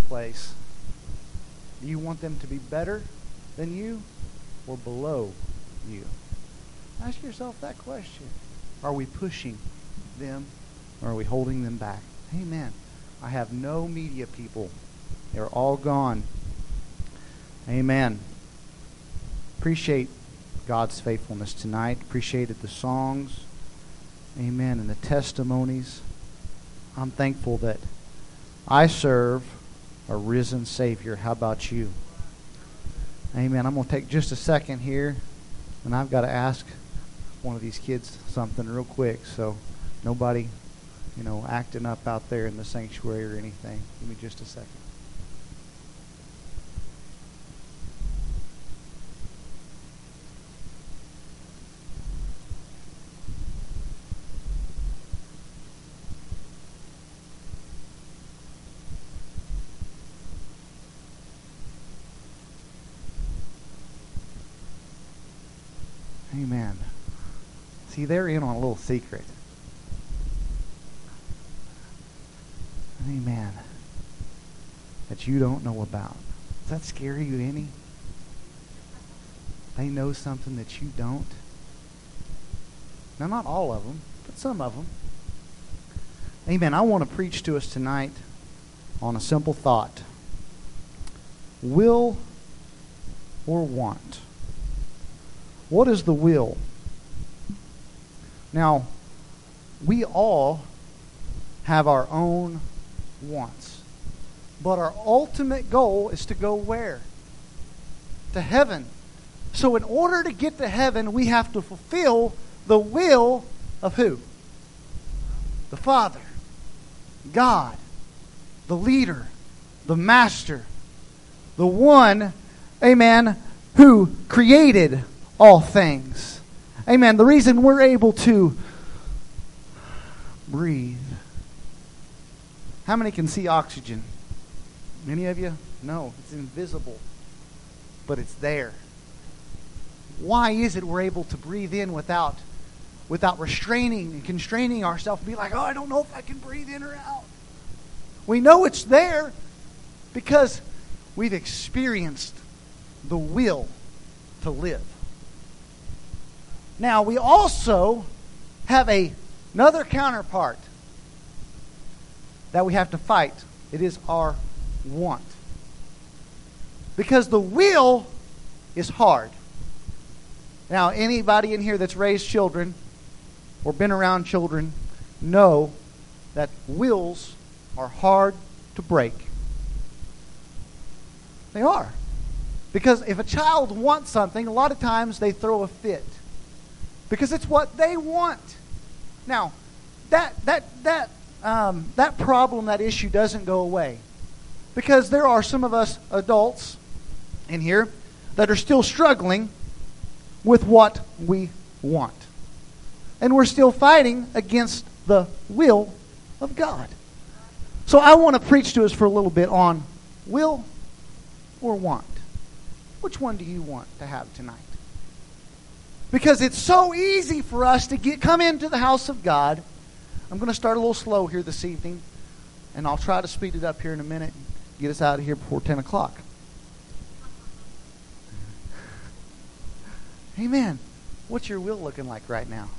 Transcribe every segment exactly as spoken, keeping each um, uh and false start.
place? Do you want them to be better than you or below you? Ask yourself that question. Are we pushing them or are we holding them back? Amen. I have no media people. They're all gone. Amen. Appreciate God's faithfulness tonight. Appreciated the songs. Amen. And the testimonies. I'm thankful that I serve a risen Savior. How about you? Amen. I'm going to take just a second here, and I've got to ask one of these kids something real quick, so nobody, you know, acting up out there in the sanctuary or anything. Give me just a second. Amen. See, they're in on a little secret. Amen. That you don't know about. Does that scare you any? They know something that you don't? Now, not all of them, but some of them. Amen. I want to preach to us tonight on a simple thought. Will or want? What is the will? Now, we all have our own wants. But our ultimate goal is to go where? To heaven. So in order to get to heaven, we have to fulfill the will of who? The Father. God. The leader. The master. The one, amen, who created all things. Amen. The reason we're able to breathe. How many can see oxygen? Many of you? No, it's invisible. But it's there. Why is it we're able to breathe in without without restraining and constraining ourselves and be like, oh, I don't know if I can breathe in or out? We know it's there because we've experienced the will to live. Now, we also have a, another counterpart that we have to fight. It is our want. Because the will is hard. Now, anybody in here that's raised children or been around children know that wills are hard to break. They are. Because if a child wants something, a lot of times they throw a fit. Because it's what they want. Now, that that that um, that problem, that issue doesn't go away. Because there are some of us adults in here that are still struggling with what we want. And we're still fighting against the will of God. So I want to preach to us for a little bit on will or want. Which one do you want to have tonight? Because it's so easy for us to get come into the house of God. I'm going to start a little slow here this evening. And I'll try to speed it up here in a minute and get us out of here before ten o'clock. Amen. What's your will looking like right now?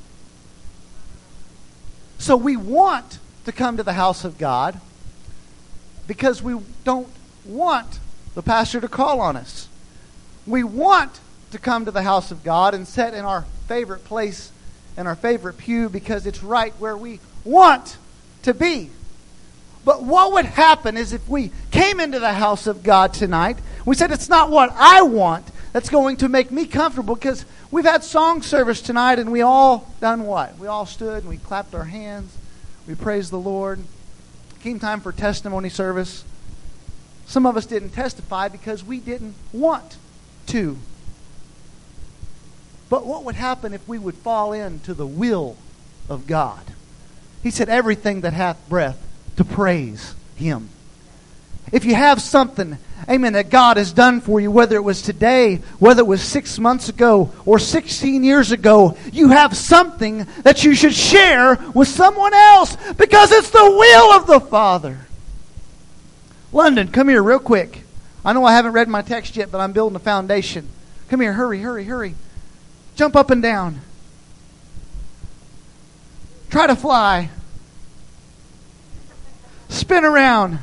So we want to come to the house of God because we don't want the pastor to call on us. We want to come to the house of God and sit in our favorite place, in our favorite pew, because it's right where we want to be. But what would happen is if we came into the house of God tonight, we said it's not what I want that's going to make me comfortable, because we've had song service tonight and we all done what? We all stood and we clapped our hands. We praised the Lord. Came time for testimony service. Some of us didn't testify because we didn't want to. But what would happen if we would fall into the will of God? He said, everything that hath breath, to praise Him. If you have something, amen, that God has done for you, whether it was today, whether it was six months ago, or sixteen years ago, you have something that you should share with someone else, because it's the will of the Father. London, come here real quick. I know I haven't read my text yet, but I'm building a foundation. Come here, hurry, hurry, hurry. Jump up and down. Try to fly. Spin around.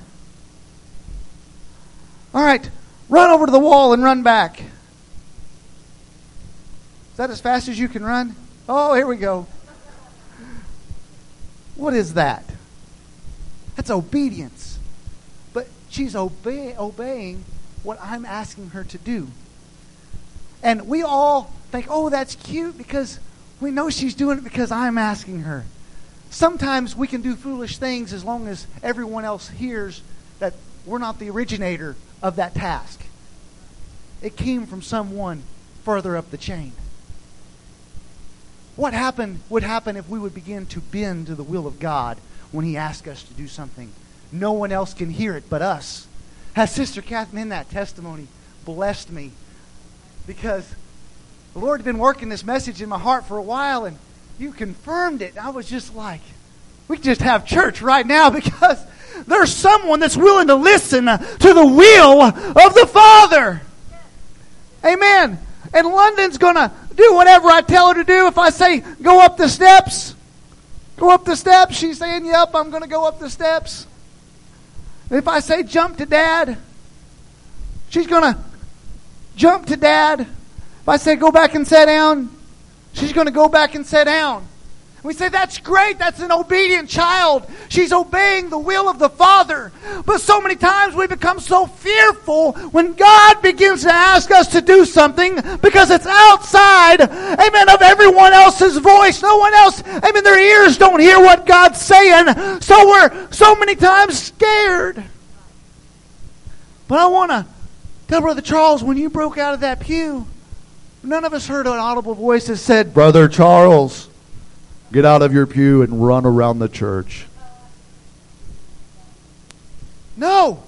All right, run over to the wall and run back. Is that as fast as you can run? Oh, here we go. What is that? That's obedience. But she's obey, obeying what I'm asking her to do. And we all think, oh, that's cute because we know she's doing it because I'm asking her. Sometimes we can do foolish things as long as everyone else hears that we're not the originator of that task. It came from someone further up the chain. What happened would happen if we would begin to bend to the will of God when He asks us to do something. No one else can hear it but us. Has Sister Catherine, that testimony blessed me because the Lord had been working this message in my heart for a while, and you confirmed it. I was just like, we could just have church right now because there's someone that's willing to listen to the will of the Father. Amen. And London's going to do whatever I tell her to do. If I say, go up the steps, go up the steps, she's saying, yep, I'm going to go up the steps. If I say, jump to Dad, she's going to jump to Dad. If I say, go back and sit down, she's going to go back and sit down. We say, that's great. That's an obedient child. She's obeying the will of the Father. But so many times we become so fearful when God begins to ask us to do something because it's outside, amen, of everyone else's voice. No one else, amen, their ears don't hear what God's saying. So we're so many times scared. But I want to tell Brother Charles, when you broke out of that pew, none of us heard an audible voice that said, Brother Charles, get out of your pew and run around the church. No.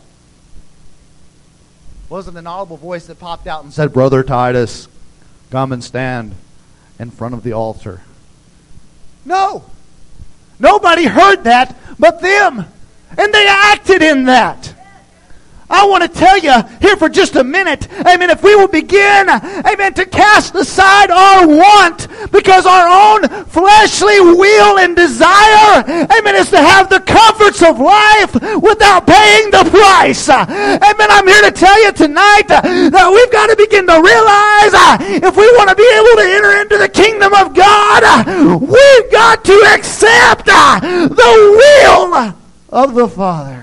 Wasn't an audible voice that popped out and said, Brother Titus, come and stand in front of the altar. No. Nobody heard that but them. And they acted in that. I want to tell you here for just a minute, amen, if we will begin, amen, to cast aside our want because our own fleshly will and desire, amen, is to have the comforts of life without paying the price. Amen, I'm here to tell you tonight that we've got to begin to realize if we want to be able to enter into the kingdom of God, we've got to accept the will of the Father.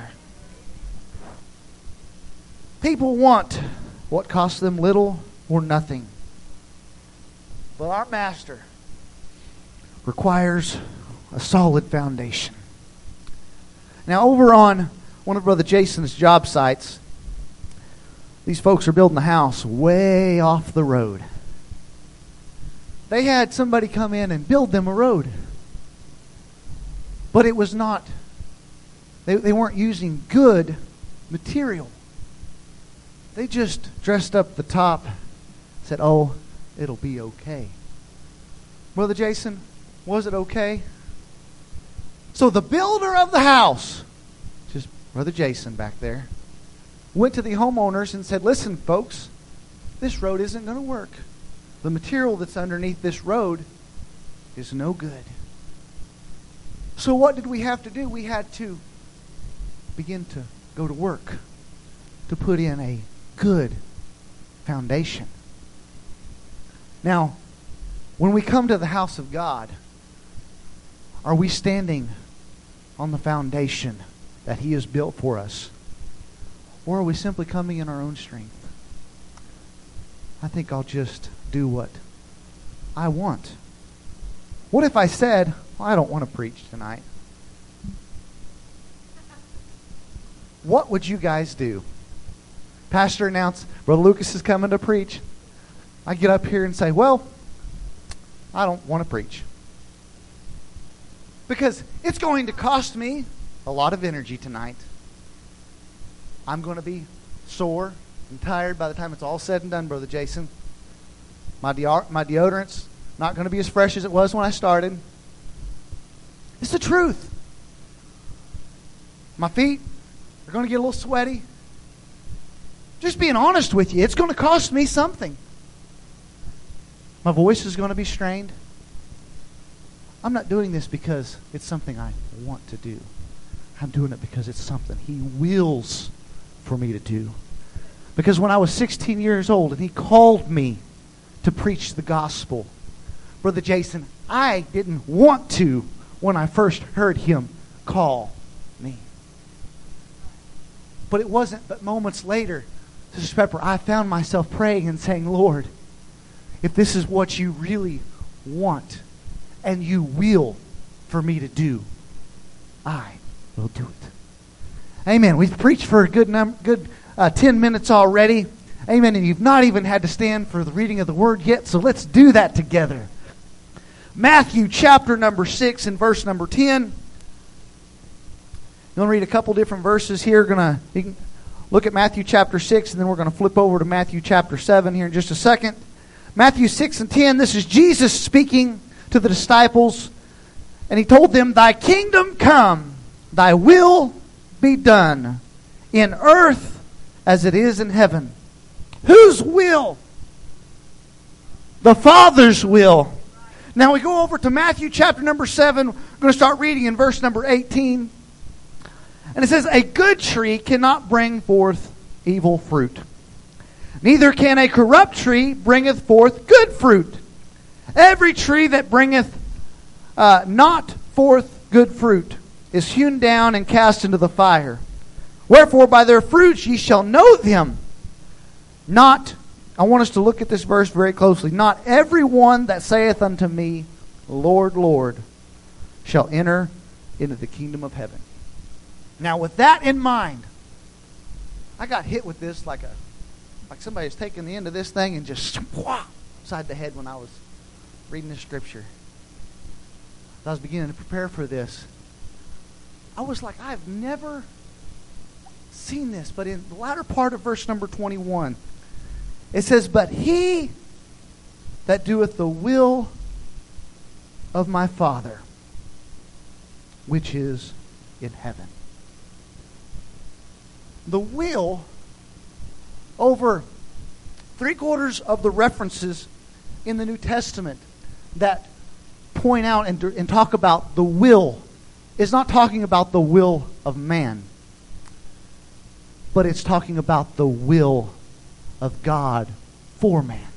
People want what costs them little or nothing. But our Master requires a solid foundation. Now, over on one of Brother Jason's job sites, these folks are building a house way off the road. They had somebody come in and build them a road. But it was not, they, they weren't using good material. They just dressed up the top, said, oh, it'll be okay. Brother Jason, was it okay? So the builder of the house, just Brother Jason back there, went to the homeowners and said, listen, folks, this road isn't going to work. The material that's underneath this road is no good. So what did we have to do? We had to begin to go to work to put in a good foundation. Now, when we come to the house of God, are we standing on the foundation that He has built for us? Or are we simply coming in our own strength? I think I'll just do what I want. What if I said, well, I don't want to preach tonight? What would you guys do? Pastor announced, Brother Lucas is coming to preach. I get up here and say, well, I don't want to preach. Because it's going to cost me a lot of energy tonight. I'm going to be sore and tired by the time it's all said and done, Brother Jason. My, de- my deodorant's not going to be as fresh as it was when I started. It's the truth. My feet are going to get a little sweaty. Just being honest with you, it's going to cost me something. My voice is going to be strained. I'm not doing this because it's something I want to do. I'm doing it because it's something He wills for me to do. Because when I was sixteen years old and He called me to preach the gospel, Brother Jason, I didn't want to when I first heard Him call me. But it wasn't but moments later, Sister Pepper, I found myself praying and saying, Lord, if this is what You really want and You will for me to do, I will do it. Amen. We've preached for a good number, good uh, ten minutes already. Amen. And you've not even had to stand for the reading of the Word yet, so let's do that together. Matthew chapter number six and verse number ten. You want to read a couple different verses here. Gonna you can look at Matthew chapter six, and then we're going to flip over to Matthew chapter seven here in just a second. Matthew six and ten. This is Jesus speaking to the disciples, and He told them, "Thy kingdom come, Thy will be done, in earth as it is in heaven." Whose will? The Father's will. Now we go over to Matthew chapter number seven. We're going to start reading in verse number eighteen. And it says, "A good tree cannot bring forth evil fruit. Neither can a corrupt tree bringeth forth good fruit. Every tree that bringeth uh, not forth good fruit is hewn down and cast into the fire. Wherefore by their fruits ye shall know them. Not," I want us to look at this verse very closely, "not every one that saith unto me, Lord, Lord, shall enter into the kingdom of heaven." Now with that in mind, I got hit with this like a like somebody's taking the end of this thing and just swah, upside the head when I was reading this scripture. As I was beginning to prepare for this, I was like, I've never seen this. But in the latter part of verse number twenty-one, it says, "But he that doeth the will of my Father, which is in heaven." The will, over three quarters of the references in the New Testament that point out and, and talk about the will, is not talking about the will of man, but it's talking about the will of God for man.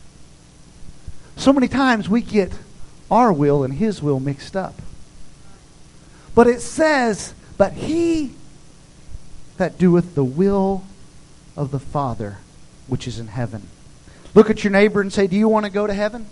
So many times we get our will and His will mixed up. But it says, "But he that doeth the will of the Father which is in heaven." Look at your neighbor and say, "Do you want to go to heaven?"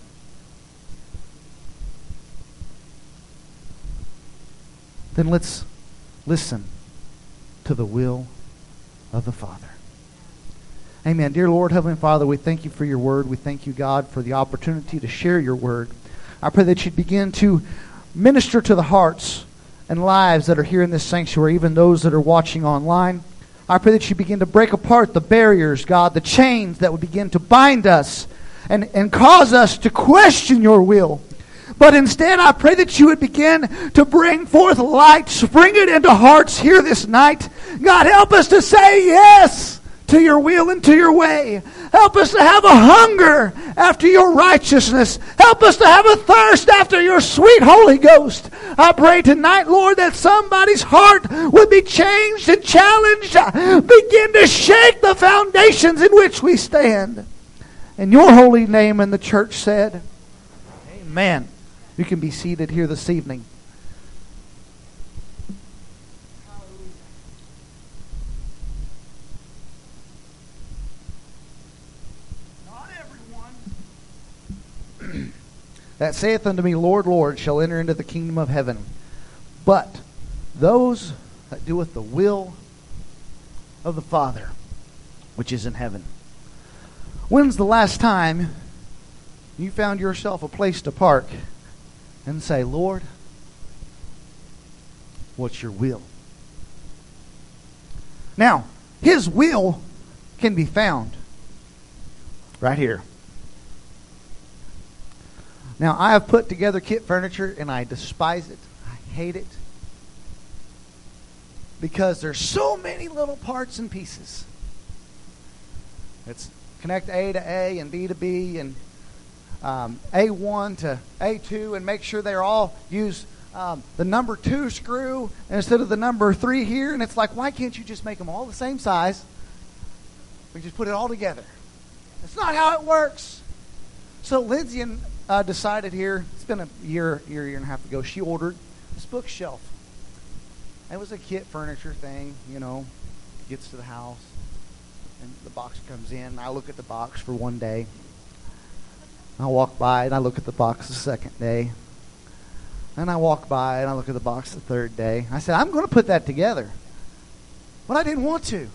Then let's listen to the will of the Father. Amen. Dear Lord, Heavenly Father, we thank You for Your word. We thank You, God, for the opportunity to share Your word. I pray that You'd begin to minister to the hearts and lives that are here in this sanctuary, even those that are watching online. I pray that You begin to break apart the barriers, God, the chains that would begin to bind us and, and cause us to question Your will. But instead, I pray that You would begin to bring forth light, spring it into hearts here this night. God, help us to say yes to Your will and to Your way. Help us to have a hunger after Your righteousness. Help us to have a thirst after Your sweet Holy Ghost. I pray tonight, Lord, that somebody's heart would be changed and challenged. Begin to shake the foundations in which we stand. In Your holy name, and the church said, amen. You can be seated here this evening. "That saith unto me, Lord, Lord, shall enter into the kingdom of heaven, but those that doeth the will of the Father which is in heaven." When's the last time you found yourself a place to park and say, "Lord, what's Your will?" Now, His will can be found right here. Now, I have put together kit furniture, and I despise it. I hate it. Because there's so many little parts and pieces. It's connect A to A and B to B and um, A one to A two and make sure they're all use um, the number two screw instead of the number three here. And it's like, why can't you just make them all the same size? We just put it all together. That's not how it works. So Lindsay and uh, decided here, it's been a year, year, year and a half ago, she ordered this bookshelf. It was a kit furniture thing, you know, gets to the house, and the box comes in, and I look at the box for one day. I walk by, and I look at the box the second day. And I walk by, and I look at the box the third day. I said, I'm going to put that together. But I didn't want to.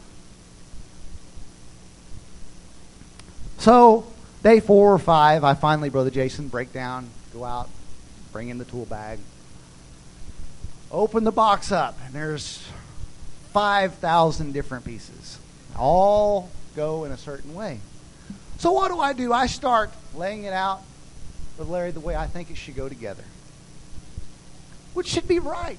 So, day four or five, I finally, Brother Jason, break down, go out, bring in the tool bag, open the box up, and there's five thousand different pieces. All go in a certain way. So what do I do? I start laying it out with Larry the way I think it should go together, which should be right.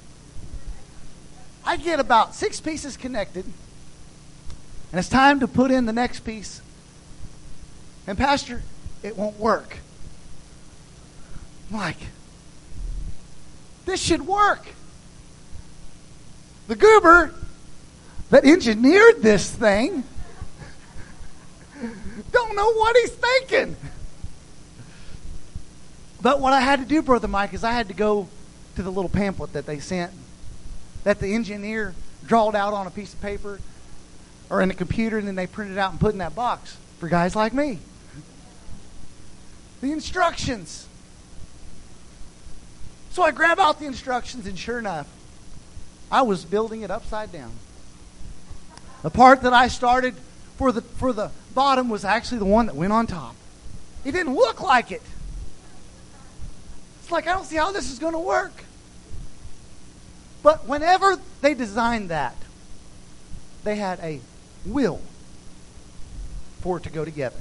I get about six pieces connected, and it's time to put in the next piece. And Pastor, it won't work. I'm like, this should work. The goober that engineered this thing don't know what he's thinking. But what I had to do, Brother Mike, is I had to go to the little pamphlet that they sent, that the engineer drawed out on a piece of paper or in a computer, and then they printed out and put in that box for guys like me. The instructions. So I grab out the instructions, and sure enough, I was building it upside down. The part that I started for the for the bottom was actually the one that went on top. It didn't look like it. It's like, I don't see how this is going to work. But whenever they designed that, they had a will for it to go together.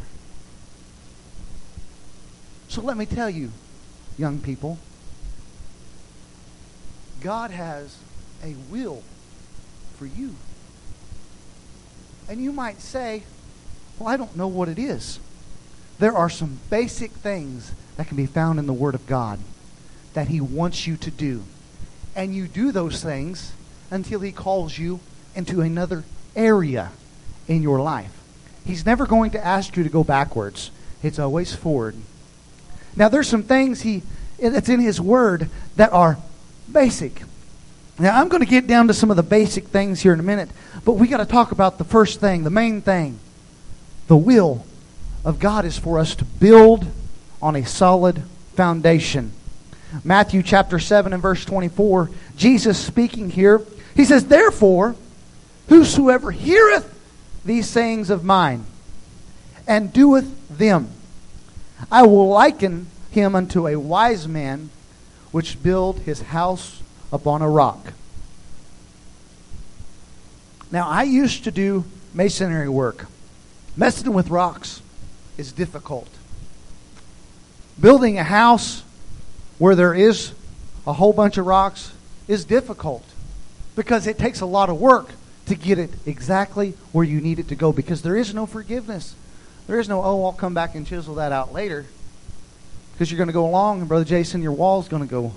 So let me tell you, young people, God has a will for you. And you might say, well, I don't know what it is. There are some basic things that can be found in the Word of God that He wants you to do. And you do those things until He calls you into another area in your life. He's never going to ask you to go backwards. It's always forward. Now, there's some things he that's in His Word that are basic. Now, I'm going to get down to some of the basic things here in a minute, but we got to talk about the first thing, the main thing. The will of God is for us to build on a solid foundation. Matthew chapter seven and verse twenty-four, Jesus speaking here, He says, therefore, whosoever heareth these sayings of mine, and doeth them, I will liken him unto a wise man, which built his house upon a rock. Now, I used to do masonry work. Messing with rocks is difficult. Building a house where there is a whole bunch of rocks is difficult because it takes a lot of work to get it exactly where you need it to go, because there is no forgiveness. There is no, oh, I'll come back and chisel that out later. Because you're going to go along, and Brother Jason, your wall's going to go.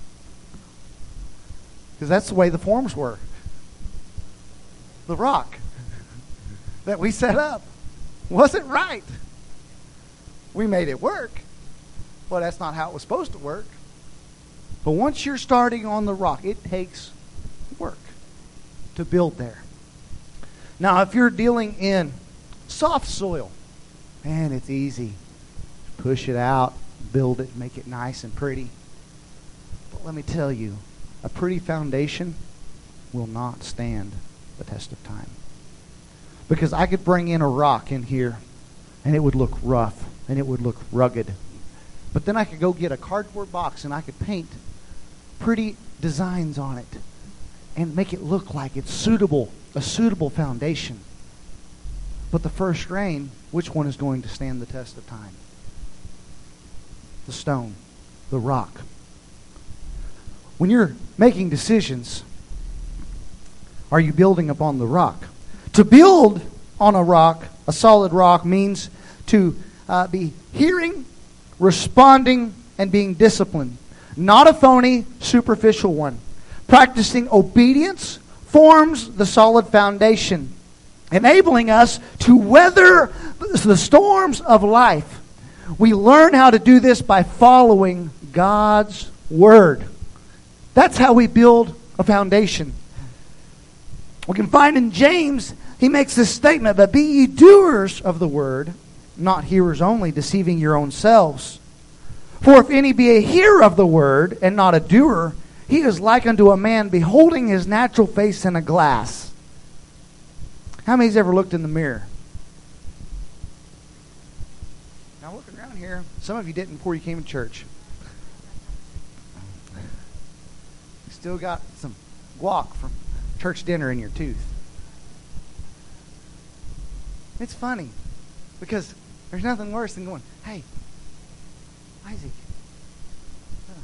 Because that's the way the forms were. The rock that we set up wasn't right. We made it work. Well, that's not how it was supposed to work. But once you're starting on the rock, it takes work to build there. Now, if you're dealing in soft soil, man, it's easy. Push it out, build it, make it nice and pretty. But let me tell you, a pretty foundation will not stand the test of time. Because I could bring in a rock in here, and it would look rough, and it would look rugged. But then I could go get a cardboard box, and I could paint pretty designs on it and make it look like it's suitable, a suitable foundation. But the first rain, which one is going to stand the test of time? The stone, the rock. When you're making decisions, are you building upon the rock? To build on a rock a solid rock means to uh, be hearing, responding, and being disciplined. Not a phony, superficial one. Practicing obedience forms the solid foundation, enabling us to weather the storms of life. We learn how to do this by following God's Word. That's how we build a foundation. We can find in James, he makes this statement, but be ye doers of the word, not hearers only, deceiving your own selves. For if any be a hearer of the word, and not a doer, he is like unto a man beholding his natural face in a glass. How many's ever looked in the mirror? Now looking around here, some of you didn't before you came to church. You still got some guac from church dinner in your tooth. It's funny because there's nothing worse than going, hey, Isaac, uh,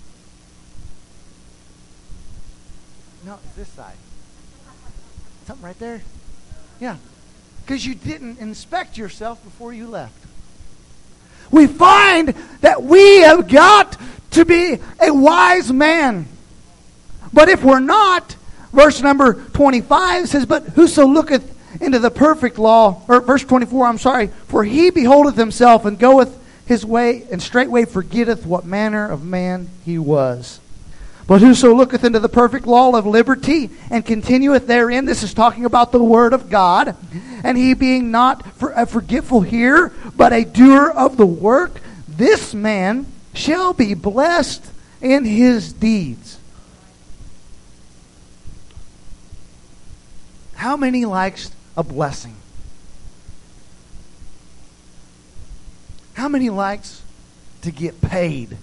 no, it's this side. Something right there? Yeah. Because you didn't inspect yourself before you left. We find that we have got to be a wise man. But if we're not, verse number twenty-five says, but whoso looketh into the perfect law, or verse twenty-four, I'm sorry, for he beholdeth himself and goeth his way, and straightway forgetteth what manner of man he was. But whoso looketh into the perfect law of liberty and continueth therein, this is talking about the word of God, and he being not for, a forgetful hearer, but a doer of the work, this man shall be blessed in his deeds. How many likes a blessing? How many likes to get paid?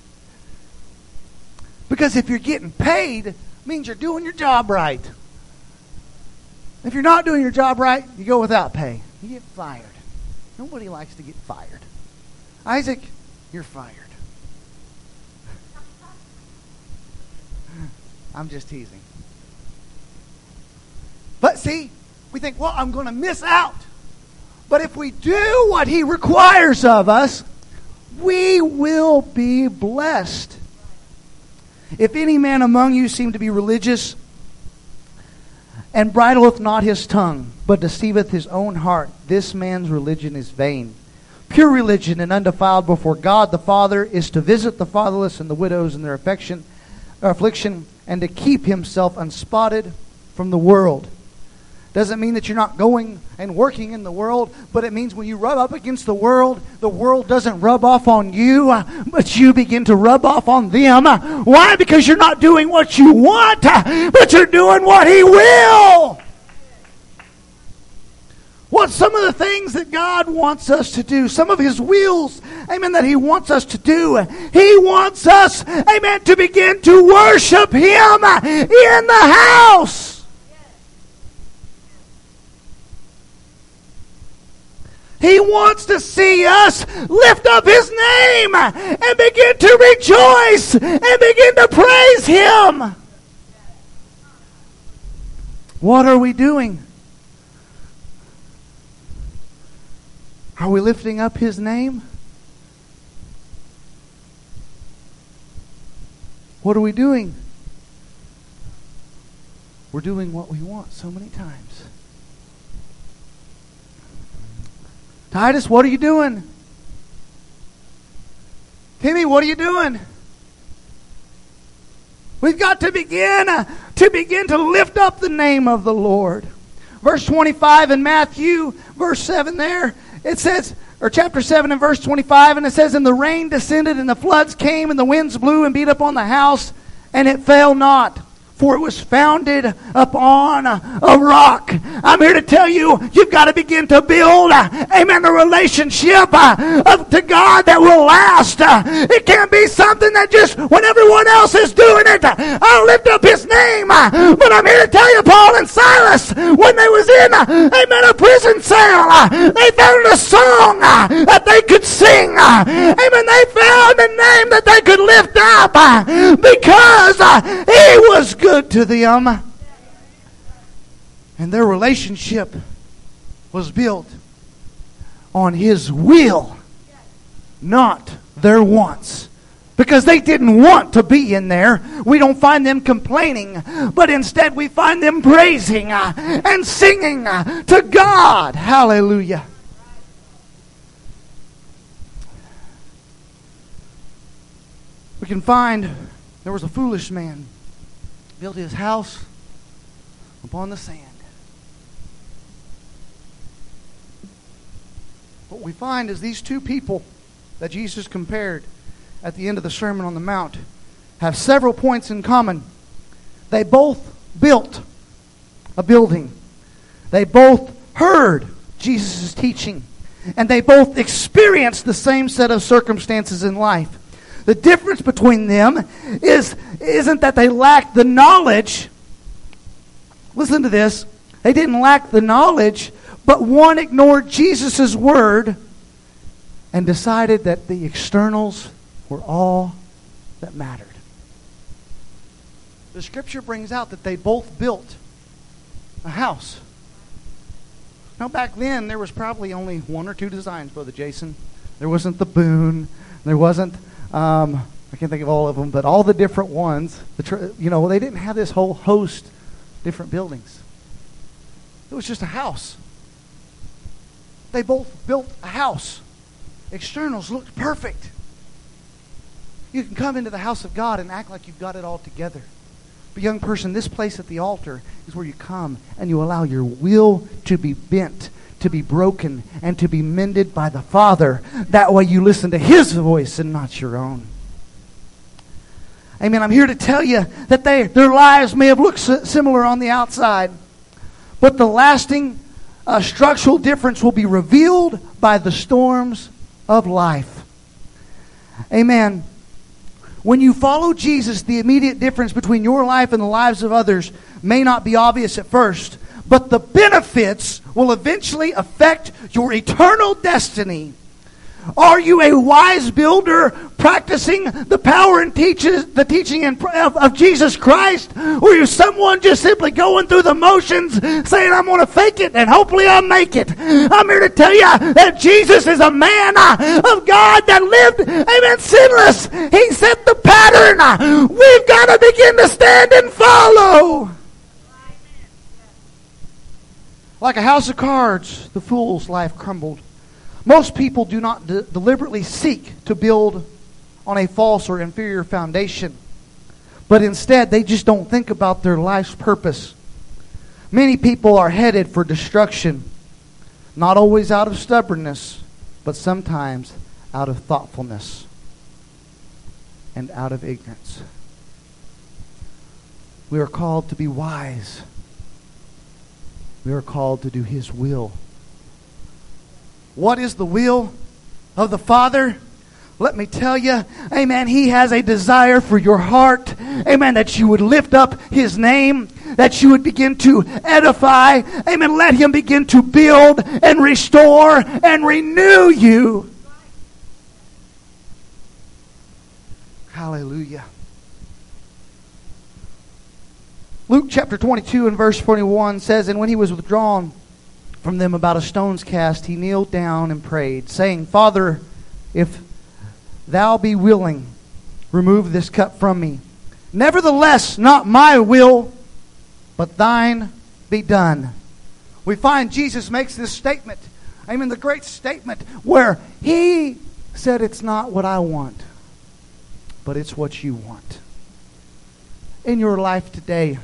Because if you're getting paid, it means you're doing your job right. If you're not doing your job right, you go without pay. You get fired. Nobody likes to get fired. Isaac, you're fired. I'm just teasing. But see, we think, well, I'm going to miss out. But if we do what he requires of us, we will be blessed. If any man among you seem to be religious, and bridleth not his tongue, but deceiveth his own heart, this man's religion is vain. Pure religion and undefiled before God the Father is to visit the fatherless and the widows in their affection, affliction, and to keep himself unspotted from the world. Doesn't mean that you're not going and working in the world, but it means when you rub up against the world, the world doesn't rub off on you, but you begin to rub off on them. Why? Because you're not doing what you want, but you're doing what he will. What's some of the things that God wants us to do? Some of his wills, amen, that he wants us to do. He wants us, amen, to begin to worship him in the house. He wants to see us lift up his name and begin to rejoice and begin to praise him. What are we doing? Are we lifting up his name? What are we doing? We're doing what we want so many times. Titus, what are you doing? Timmy, what are you doing? We've got to begin uh, to begin to lift up the name of the Lord. Verse twenty-five in Matthew, verse seven there, it says, or chapter seven and verse twenty-five, and it says, and the rain descended, and the floods came, and the winds blew and beat upon the house, and it fell not. For it was founded upon a rock. I'm here to tell you, you've got to begin to build, amen, a relationship uh, to God that will last. Uh, it can't be something that just, when everyone else is doing it, I'll lift up his name. Uh, but I'm here to tell you, Paul and Silas, when they was in, uh, amen, a prison cell, uh, they found a song uh, that they could sing. Uh, amen, they found a name that they could lift up uh, because uh, he was good. Good to them, and their relationship was built on His will, not their wants. Because they didn't want to be in there. We don't find them complaining, but instead we find them praising uh, and singing uh, to God. Hallelujah. We can find there was a foolish man built his house upon the sand. What we find is these two people that Jesus compared at the end of the Sermon on the Mount have several points in common. They both built a building. They both heard Jesus' teaching. And they both experienced the same set of circumstances in life. The difference between them is, isn't that they lacked the knowledge. Listen to this. They didn't lack the knowledge, but one ignored Jesus' word and decided that the externals were all that mattered. The Scripture brings out that they both built a house. Now back then, there was probably only one or two designs, Brother Jason. There wasn't the Boone. There wasn't, um, I can't think of all of them, but all the different ones. The tr- you know, they didn't have this whole host of different buildings. It was just a house. They both built a house. Externals looked perfect. You can come into the house of God and act like you've got it all together. But young person, this place at the altar is where you come and you allow your will to be bent, to be broken, and to be mended by the Father. That way you listen to His voice and not your own. Amen. I'm here to tell you that they, their lives may have looked similar on the outside, but the lasting uh, structural difference will be revealed by the storms of life. Amen. When you follow Jesus, the immediate difference between your life and the lives of others may not be obvious at first, but the benefits will eventually affect your eternal destiny. Are you a wise builder practicing the power and teaches, the teaching and, of, of Jesus Christ? Or are you someone just simply going through the motions saying, I'm going to fake it and hopefully I'll make it? I'm here to tell you that Jesus is a man uh, of God that lived, amen, sinless. He set the pattern. Uh, we've got to begin to stand and follow. Like a house of cards, the fool's life crumbled. Most people do not de- deliberately seek to build on a false or inferior foundation, but instead they just don't think about their life's purpose. Many people are headed for destruction, not always out of stubbornness, but sometimes out of thoughtfulness and out of ignorance. We are called to be wise. We are called to do His will. What is the will of the Father? Let me tell you, amen, He has a desire for your heart, amen, that you would lift up His name, that you would begin to edify, amen, let Him begin to build and restore and renew you. Hallelujah. Luke chapter twenty-two and verse forty-one says, and when He was withdrawn from them about a stone's cast, He kneeled down and prayed, saying, Father, if Thou be willing, remove this cup from me. Nevertheless, not my will, but Thine be done. We find Jesus makes this statement, amen, the great statement, where He said, it's not what I want, but it's what you want. In your life today,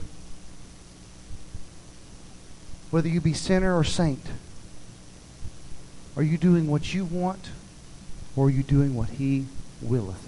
whether you be sinner or saint, are you doing what you want, or are you doing what He willeth?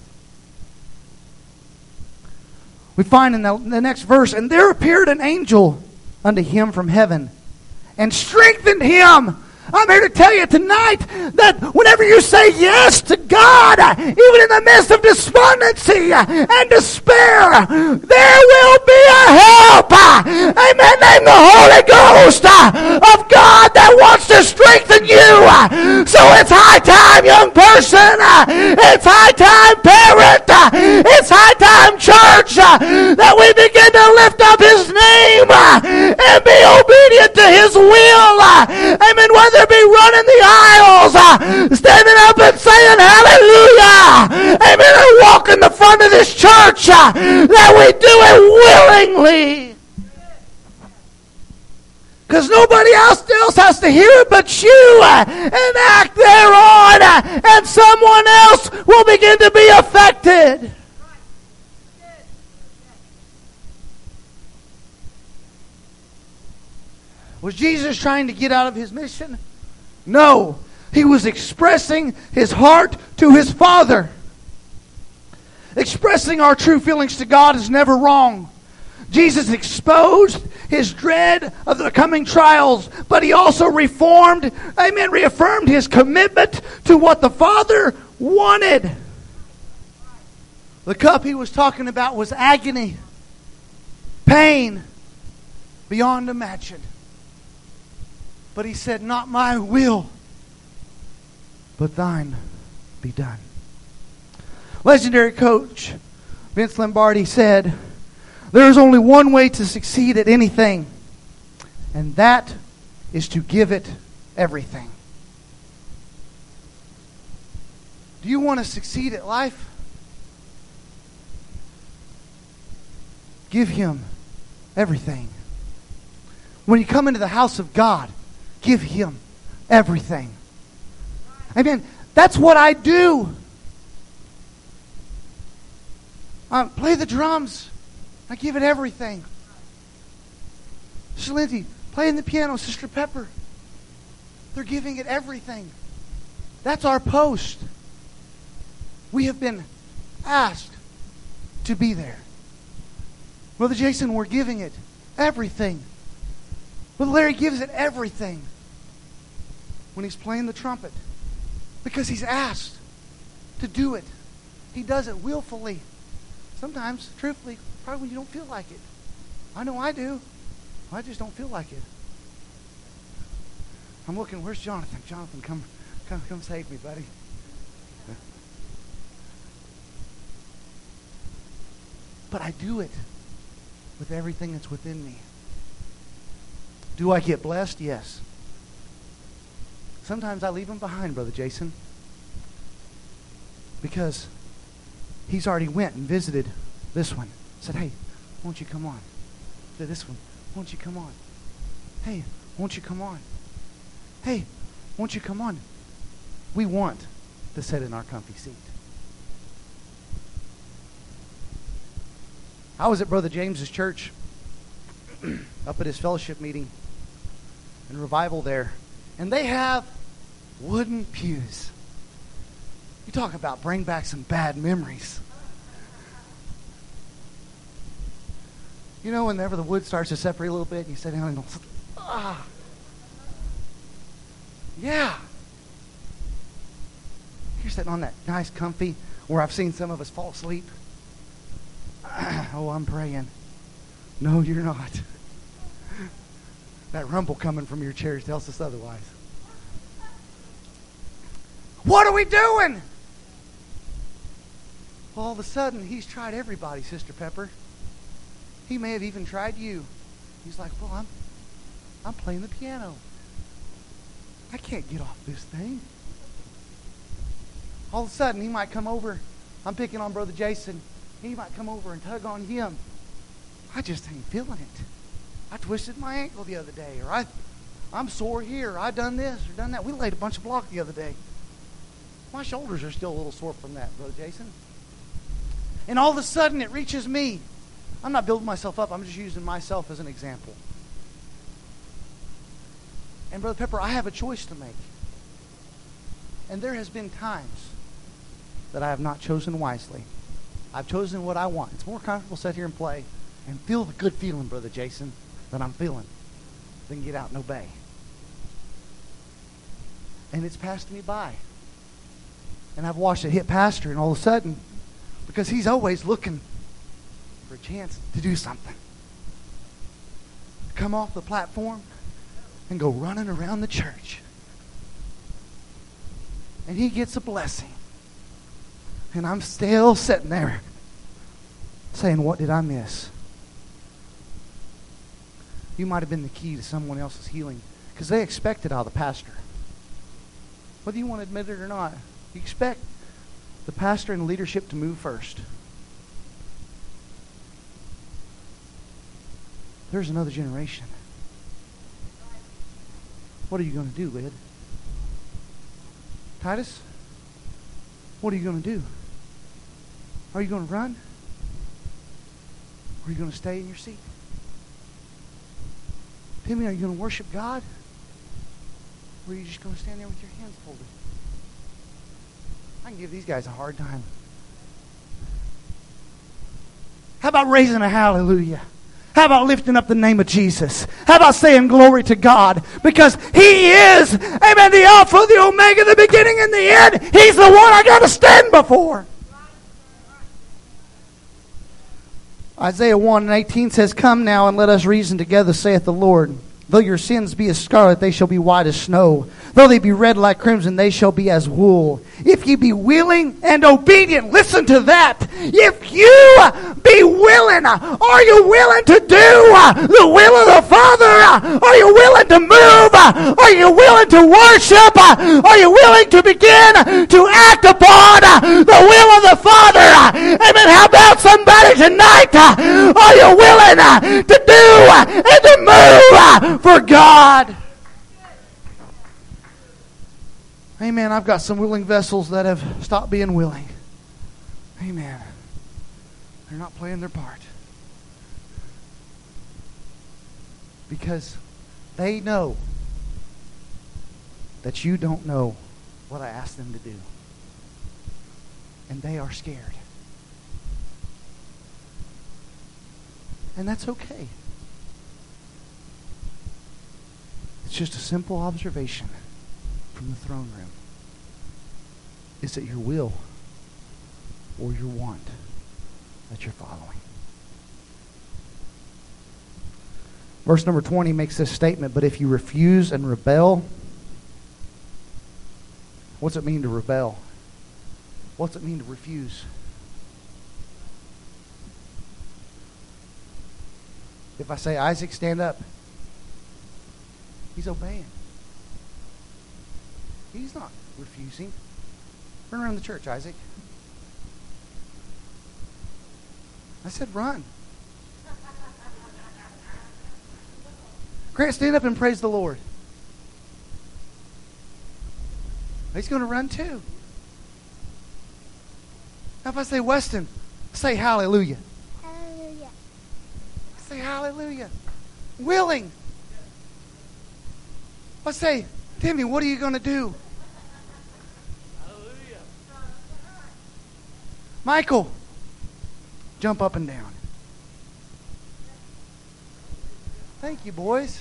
We find in the, the next verse, and there appeared an angel unto him from heaven, and strengthened him. I'm here to tell you tonight that whenever you say yes to God, even in the midst of despondency and despair, there will be a help. Amen. Name the Holy Ghost of God that wants to strengthen you. So it's high time, young person. It's high time, parent. It's high time, church, that we begin to lift up His name and be obedient to His will. Amen. Whether it be running the aisles, uh, standing up and saying hallelujah. Amen. And walk in the front of this church that we do it willingly. Because nobody else, else has to hear it but you and act thereon. And someone else will begin to be affected. Was Jesus trying to get out of his mission? No. He was expressing his heart to his Father. Expressing our true feelings to God is never wrong. Jesus exposed his dread of the coming trials, but he also reformed, amen, reaffirmed his commitment to what the Father wanted. The cup he was talking about was agony, pain beyond imagine. But he said, not my will, but thine be done. Legendary coach Vince Lombardi said, there is only one way to succeed at anything, and that is to give it everything. Do you want to succeed at life? Give him everything. When you come into the house of God, give him everything. Amen. That's what I do. I play the drums. I give it everything. Sister Lindsay, playing the piano. Sister Pepper, they're giving it everything. That's our post. We have been asked to be there. Brother Jason, we're giving it everything. Brother Larry gives it everything when he's playing the trumpet because he's asked to do it. He does it willfully. Sometimes, truthfully, probably when you don't feel like it. I know I do. I just don't feel like it. I'm looking, where's Jonathan? Jonathan, come, come, come save me, buddy. But I do it with everything that's within me. Do I get blessed? Yes. Sometimes I leave him behind, Brother Jason, because he's already went and visited this one. Said, hey, won't you come on? To this one, won't you come on? Hey, won't you come on? Hey, won't you come on? We want to sit in our comfy seat. I was at Brother James's church up at his fellowship meeting and revival there, and they have wooden pews. You talk about bring back some bad memories. You know, whenever the wood starts to separate a little bit, you sit down and go, ah, yeah. You're sitting on that nice, comfy, where I've seen some of us fall asleep. Oh, I'm praying. No, you're not. That rumble coming from your chairs tells us otherwise. What are we doing? All of a sudden, he's tried everybody, Sister Pepper. He may have even tried you. He's like, well, I'm, I'm playing the piano. I can't get off this thing. All of a sudden, he might come over. I'm picking on Brother Jason. He might come over and tug on him. I just ain't feeling it. I twisted my ankle the other day, or I, I'm sore here. I done this or done that. We laid a bunch of block the other day. My shoulders are still a little sore from that, Brother Jason. And all of a sudden, it reaches me. I'm not building myself up. I'm just using myself as an example. And Brother Pepper, I have a choice to make. And there has been times that I have not chosen wisely. I've chosen what I want. It's more comfortable to sit here and play and feel the good feeling, Brother Jason, that I'm feeling than get out and obey. And it's passed me by. And I've watched it hit Pastor, and all of a sudden, because he's always looking for a chance to do something, come off the platform and go running around the church. And he gets a blessing. And I'm still sitting there saying, what did I miss? You might have been the key to someone else's healing because they expect it out of the pastor. Whether you want to admit it or not. You expect the pastor and the leadership to move first. There's another generation. What are you going to do, Lyd? Titus? What are you going to do? Are you going to run? Or are you going to stay in your seat? Timmy, are you going to worship God? Or are you just going to stand there with your hands folded? I can give these guys a hard time. How about raising a hallelujah? How about lifting up the name of Jesus? How about saying glory to God? Because He is, amen, the Alpha, the Omega, the beginning and the end. He's the one I got to stand before. Isaiah one and eighteen says, "Come now and let us reason together, saith the Lord. Though your sins be as scarlet, they shall be white as snow. Though they be red like crimson, they shall be as wool. If ye be willing and obedient," listen to that. If you be willing, are you willing to do the will of the Father? Are you willing to move? Are you willing to worship? Are you willing to begin to act upon the will of the Father? Amen. How about somebody tonight? Are you willing to do and to move for God? Amen. I've got some willing vessels that have stopped being willing. Amen. They're not playing their part. Because they know that you don't know what I asked them to do. And they are scared. And that's okay. It's just a simple observation from the throne room. Is it your will or your want that you're following? Verse number twenty makes this statement, "But if you refuse and rebel," what's it mean to rebel? What's it mean to refuse? If I say, "Isaac, stand up," he's obeying. He's not refusing. Run around the church, Isaac. I said run. Grant, stand up and praise the Lord. He's going to run too. Now if I say, "Weston, say hallelujah." Hallelujah. Say hallelujah. Willing. If I say, "Timmy, what are you going to do?" Hallelujah. Michael, jump up and down. Thank you, boys.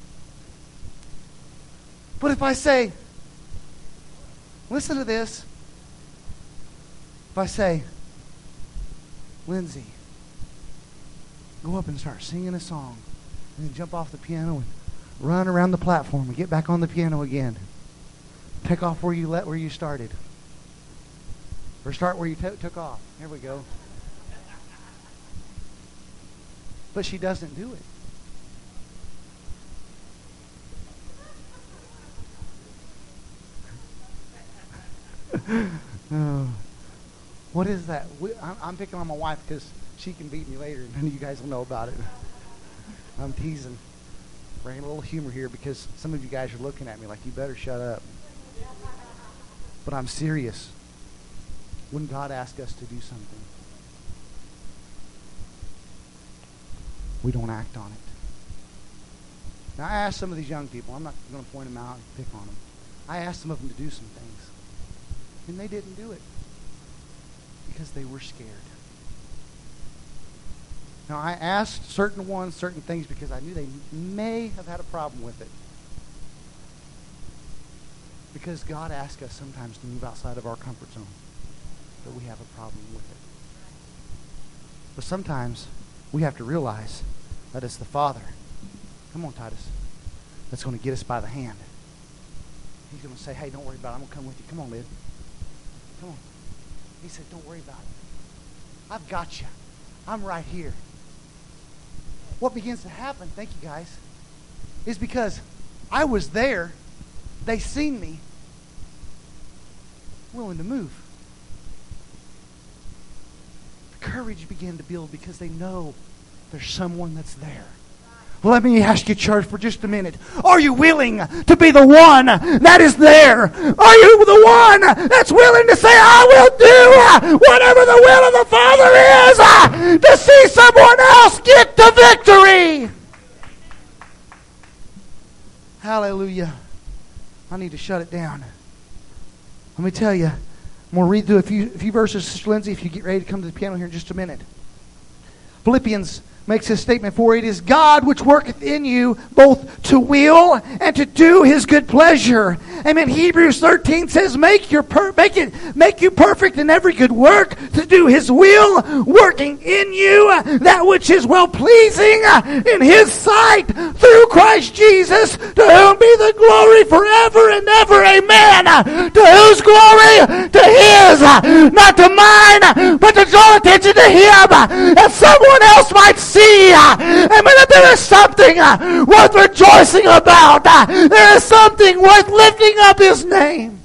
But if I say, listen to this. If I say, "Lindsay, go up and start singing a song," and then jump off the piano and run around the platform and get back on the piano again. Take off where you let where you started. Or start where you t- took off. Here we go. But she doesn't do it. Oh. What is that? We, I'm, I'm picking on my wife because she can beat me later, and none of you guys will know about it. I'm teasing. Bringing a little humor here because some of you guys are looking at me like, you better shut up. But I'm serious. When God asks us to do something, we don't act on it. Now, I asked some of these young people, I'm not going to point them out and pick on them. I asked some of them to do some things, and they didn't do it because they were scared. Now, I asked certain ones certain things because I knew they may have had a problem with it. Because God asks us sometimes to move outside of our comfort zone, but we have a problem with it. But sometimes we have to realize that it's the Father. Come on, Titus. That's going to get us by the hand. He's going to say, "Hey, don't worry about it. I'm going to come with you. Come on, Lyd. Come on." He said, "Don't worry about it. I've got you. I'm right here." What begins to happen, thank you guys, is because I was there, they seen me, willing to move. The courage began to build because they know there's someone that's there. Well, let me ask you, church, for just a minute. Are you willing to be the one that is there? Are you the one that's willing to say, I will do whatever the will of the Father is uh, to see someone else get to victory? Hallelujah. I need to shut it down. Let me tell you, I'm going to read through a few, a few verses. Sister Lindsay, if you get ready to come to the piano here in just a minute. Philippians makes his statement, for it is God which worketh in you both to will and to do his good pleasure. Amen. Hebrews thirteen says, make your per- make it make you perfect in every good work, to do his will, working in you that which is well pleasing in his sight, through Christ Jesus, to whom be the glory forever and ever. Amen. To whose glory? To his, not to mine, but to draw attention to him, that someone else might see. Amen. That there is something uh, worth rejoicing about. Uh, there is something worth lifting up his name.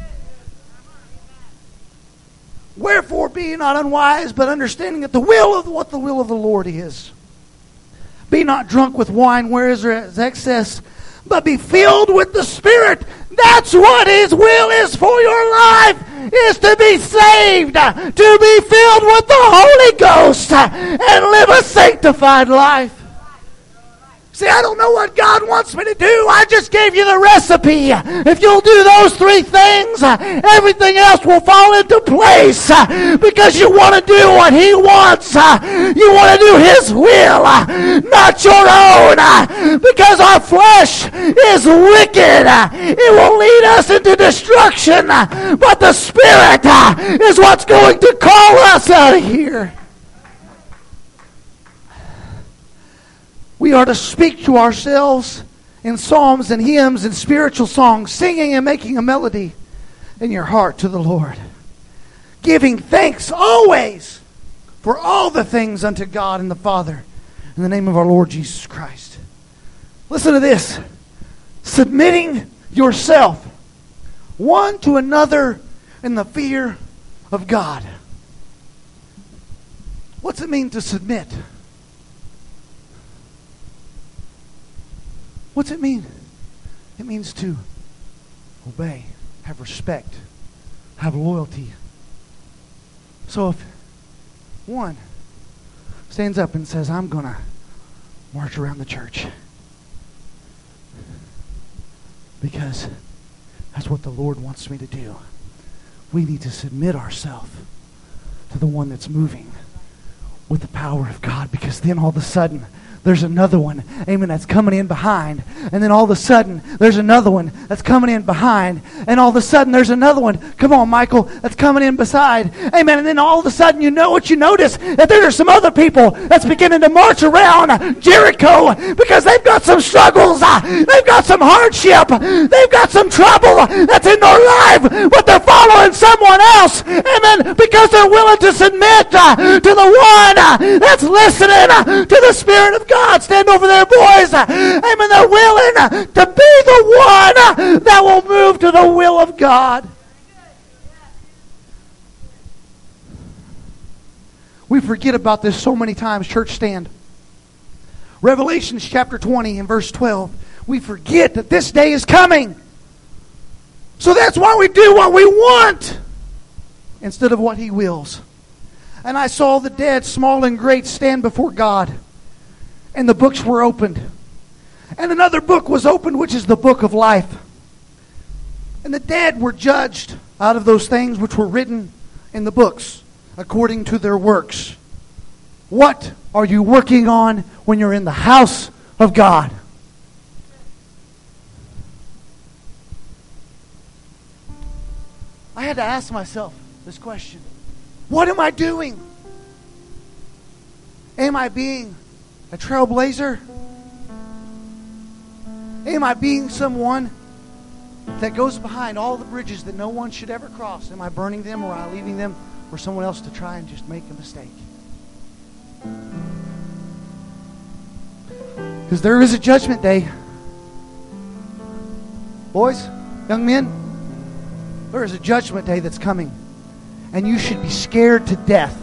Wherefore, be ye not unwise, but understanding that the will of what the will of the Lord is. Be not drunk with wine, where is there is excess, but be filled with the Spirit. That's what his will is for your life, is to be saved, to be filled with the Holy Ghost, and live a sanctified life. See, I don't know what God wants me to do. I just gave you the recipe. If you'll do those three things, everything else will fall into place, because you want to do what he wants. You want to do his will, not your own, because our flesh is wicked. It will lead us into destruction, but the Spirit is what's going to call us out of here. We are to speak to ourselves in psalms and hymns and spiritual songs, singing and making a melody in your heart to the Lord. Giving thanks always for all the things unto God and the Father in the name of our Lord Jesus Christ. Listen to this. Submitting yourself one to another in the fear of God. What's it mean to submit? What's it mean? It means to obey, have respect, have loyalty. So if one stands up and says, I'm going to march around the church because that's what the Lord wants me to do, we need to submit ourselves to the one that's moving with the power of God, because then all of a sudden there's another one, amen, that's coming in behind. And then all of a sudden, there's another one that's coming in behind. And all of a sudden, there's another one, come on, Michael, that's coming in beside. Amen. And then all of a sudden, you know what you notice? That there are some other people that's beginning to march around Jericho because they've got some struggles. They've got some hardship. They've got some trouble that's in their life. But they're following someone else. Amen. Because they're willing to submit to the one that's listening to the Spirit of God. God, stand over there, boys. Amen. They're willing to be the one that will move to the will of God. We forget about this so many times. Church, stand. Revelation chapter twenty and verse twelve. We forget that this day is coming. So that's why we do what we want instead of what he wills. And I saw the dead, small and great, stand before God. And the books were opened. And another book was opened, which is the book of life. And the dead were judged out of those things which were written in the books, according to their works. What are you working on when you're in the house of God? I had to ask myself this question. What am I doing? Am I being a trailblazer? Am I being someone that goes behind all the bridges that no one should ever cross? Am I burning them, or am I leaving them for someone else to try and just make a mistake? Because there is a judgment day. Boys, young men, There is a judgment day that's coming, and you should be scared to death.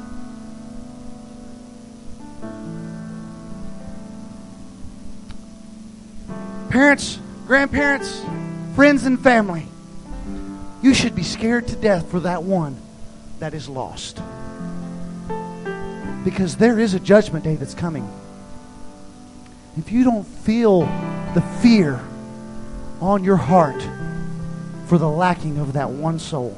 Parents, grandparents, friends, and family, you should be scared to death for that one that is lost. Because there is a judgment day that's coming. If you don't feel the fear on your heart for the lacking of that one soul,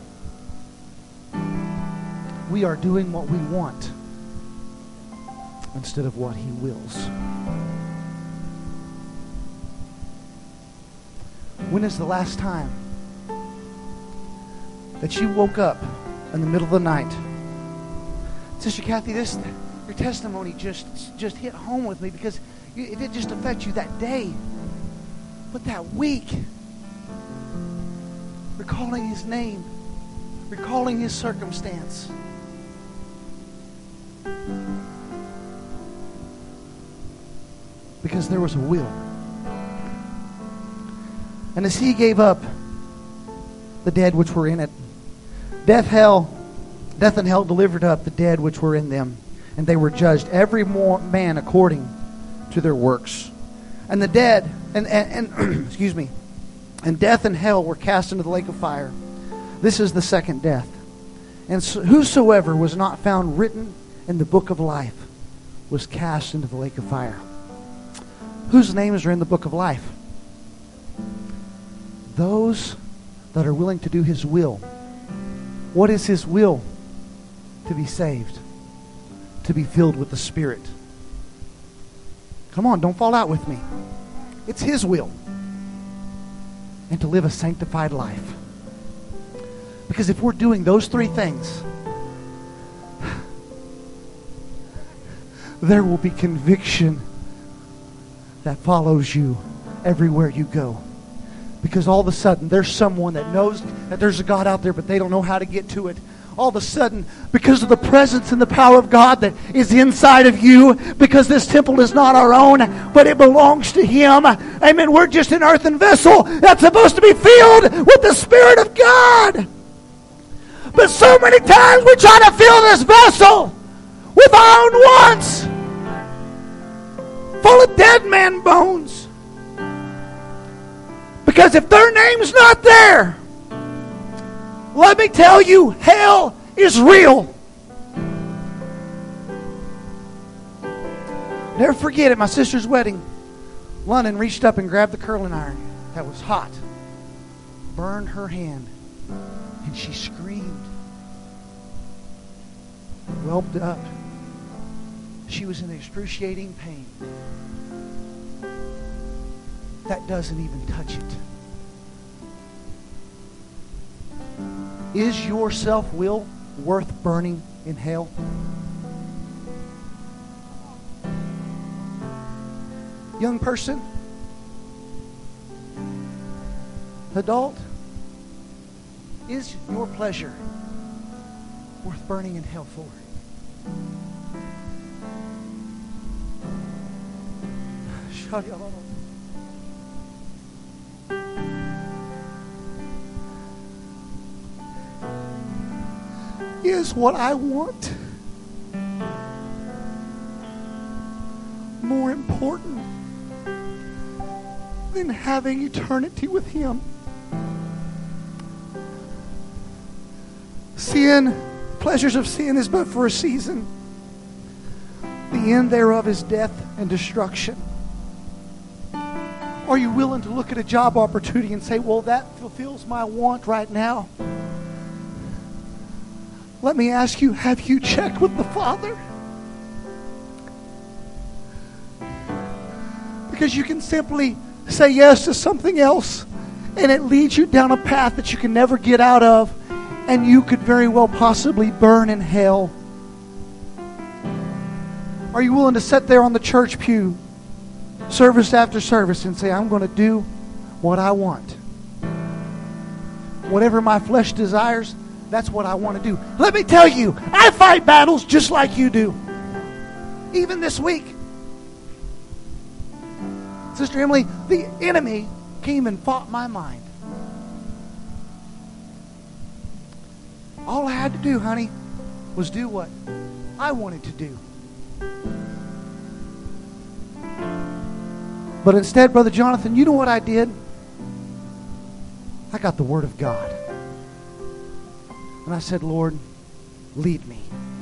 we are doing what we want instead of what He wills. When is the last time that you woke up in the middle of the night? Sister Kathy, this your testimony just just hit home with me, because it didn't just affect you that day, but that week. Recalling His name, recalling His circumstance. Because there was a will. And as He gave up the dead which were in it, death, hell, death and hell delivered up the dead which were in them, and they were judged every man according to their works. And the dead, and, and, and excuse me, and death and hell were cast into the lake of fire. This is the second death. And so, whosoever was not found written in the book of life was cast into the lake of fire. Whose names are in the book of life? Those that are willing to do His will. What is His will? To be saved. To be filled with the Spirit. Come on, don't fall out with me. It's His will. And to live a sanctified life. Because if we're doing those three things, there will be conviction that follows you everywhere you go. Because all of a sudden, there's someone that knows that there's a God out there, but they don't know how to get to it. All of a sudden, because of the presence and the power of God that is inside of you, because this temple is not our own, but it belongs to Him. Amen. We're just an earthen vessel that's supposed to be filled with the Spirit of God. But so many times we try to fill this vessel with our own wants, full of dead man bones. Because if their name's not there, let me tell you, hell is real. Never forget, at my sister's wedding, London reached up and grabbed the curling iron that was hot, burned her hand, and she screamed, whelped up. She was in excruciating pain. That doesn't even touch it. Is your self-will worth burning in hell? Young person, adult, is your pleasure worth burning in hell for? Is what I want more important than having eternity with Him? Sin, pleasures of sin is but for a season. The end thereof is death and destruction. Are you willing to look at a job opportunity and say, well, that fulfills my want right now? Let me ask you, have you checked with the Father? Because you can simply say yes to something else, and it leads you down a path that you can never get out of, and you could very well possibly burn in hell. Are you willing to sit there on the church pew, service after service, and say, I'm going to do what I want? Whatever my flesh desires, that's what I want to do. Let me tell you, I fight battles just like you do. Even this week. Sister Emily, the enemy came and fought my mind. All I had to do, honey, was do what I wanted to do. But instead, Brother Jonathan, you know what I did? I got the Word of God. And I said, Lord, lead me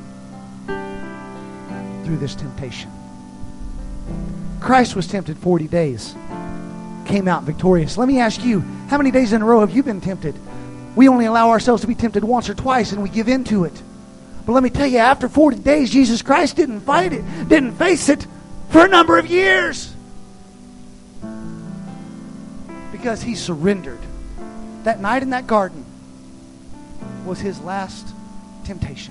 through this temptation. Christ was tempted forty days. Came out victorious. Let me ask you, how many days in a row have you been tempted? We only allow ourselves to be tempted once or twice and we give in to it. But let me tell you, after forty days, Jesus Christ didn't fight it, didn't face it for a number of years. Because he surrendered. That night in that garden was his last temptation.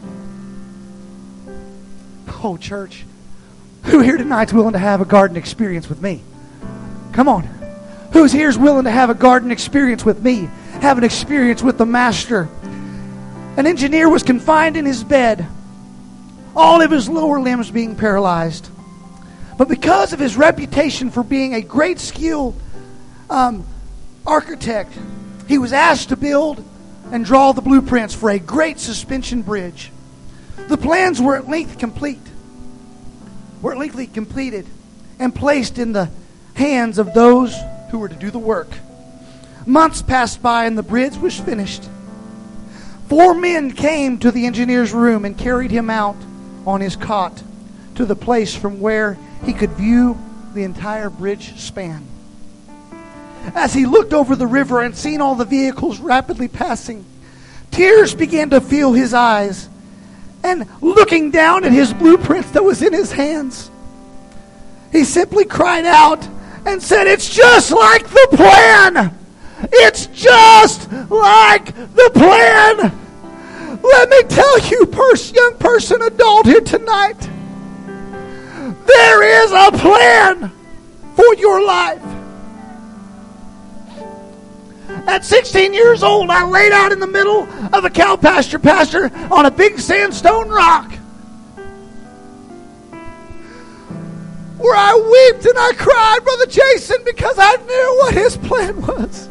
Oh, church, who here tonight's willing to have a garden experience with me? Come on. Who's here's willing to have a garden experience with me? Have an experience with the Master. An engineer was confined in his bed, all of his lower limbs being paralyzed. But because of his reputation for being a great skilled um, architect, he was asked to build and draw the blueprints for a great suspension bridge. The plans were at length complete, were at length completed and placed in the hands of those who were to do the work. Months passed by and the bridge was finished. Four men came to the engineer's room and carried him out on his cot to the place from where he could view the entire bridge span. As he looked over the river and seen all the vehicles rapidly passing, tears began to fill his eyes. And looking down at his blueprints that was in his hands, he simply cried out and said, "It's just like the plan! It's just like the plan!" Let me tell you, pers- young person, adult here tonight, there is a plan for your life. At sixteen years old, I laid out in the middle of a cow pasture, pasture on a big sandstone rock, where I wept and I cried, Brother Jason, because I knew what his plan was.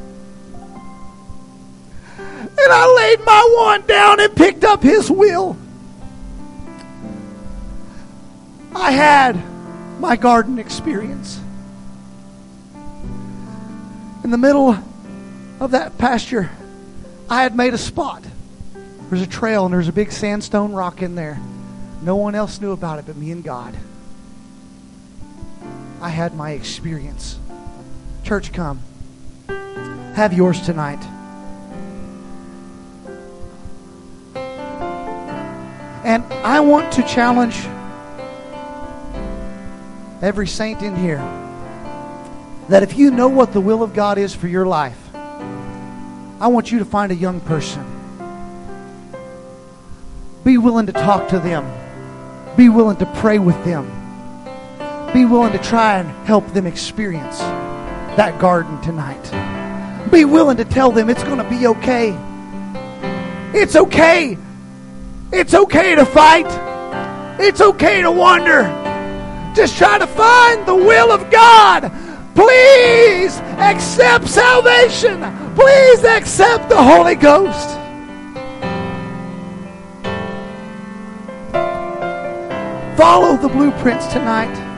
And I laid my one down and picked up his will. I had my garden experience. In the middle of that pasture, I had made a spot. There's a trail and there's a big sandstone rock in there. No one else knew about it but me and God. I had my experience. Church, come. Have yours tonight. And I want to challenge every saint in here that if you know what the will of God is for your life, I want you to find a young person. Be willing to talk to them. Be willing to pray with them. Be willing to try and help them experience that garden tonight. Be willing to tell them it's going to be okay. It's okay. It's okay to fight. It's okay to wander. Just try to find the will of God. Please accept salvation. Please accept the Holy Ghost. Follow the blueprints tonight.